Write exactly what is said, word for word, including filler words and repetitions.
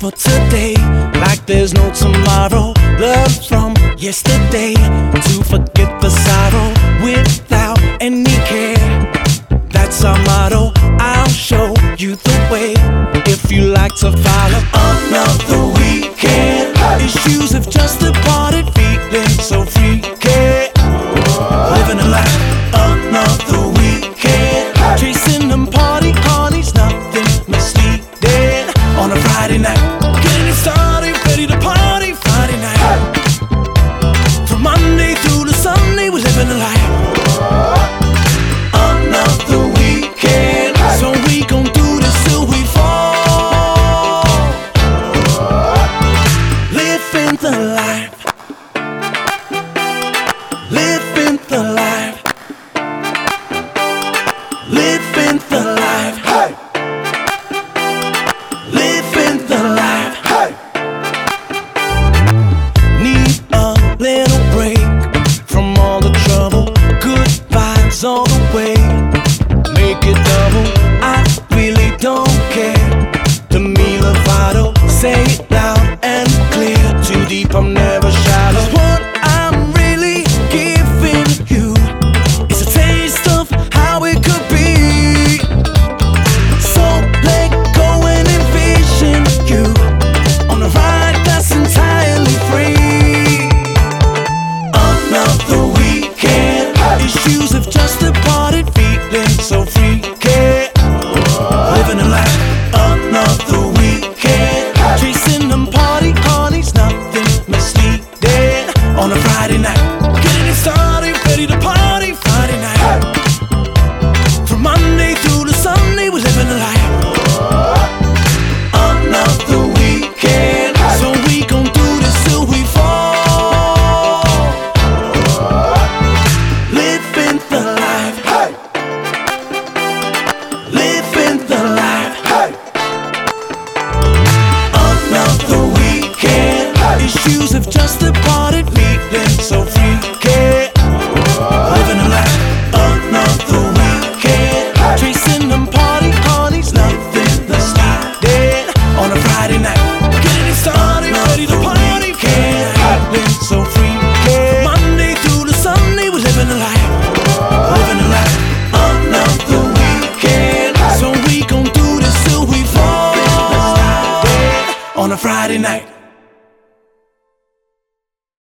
for today, like there's no tomorrow. Learn from yesterday to forget the sorrow without any care. That's our motto. I'll show you the way if you like to follow. Another weekend, issues have just departed, feeling so freaky, living a life. Another weekend, chasing them party honeys, nothing misleading. On a Friday night, getting it started, ready to party Friday night. From Monday through to Sunday, we're living a life. Another weekend, so we gon' do this till we fall. Living the life, living the life, living the life, hey. Living the life, hey. Need a little break from all the trouble, good vibes all the way. Make it double, I really don't care. Demi Lovato, say it loud and clear. Too deep, I'm never shallow. What I'm really giving you is a taste of how it could be. So let go and envision you on a ride that's entirely free. Another weekend, issues have just departed, feeling so freaky, living a life. Another weekend, chasing them party honeys, nothing misleading. On a Friday night, getting it started, ready to party Friday night. From Monday through to Sunday, we're living a life. Another weekend, so we gon' do this till we fall. Living the life, hey. Living the life, hey. Another weekend, issues have just departed, feeling so freaky, living a life. Another weekend, chasing them party honeys, nothing misleading. On a Friday night, getting it started, ready to party, feeling so freaky. Monday through to Sunday, we're living a life, living a life. Another weekend, so we gon' do this till we fall. On a Friday night.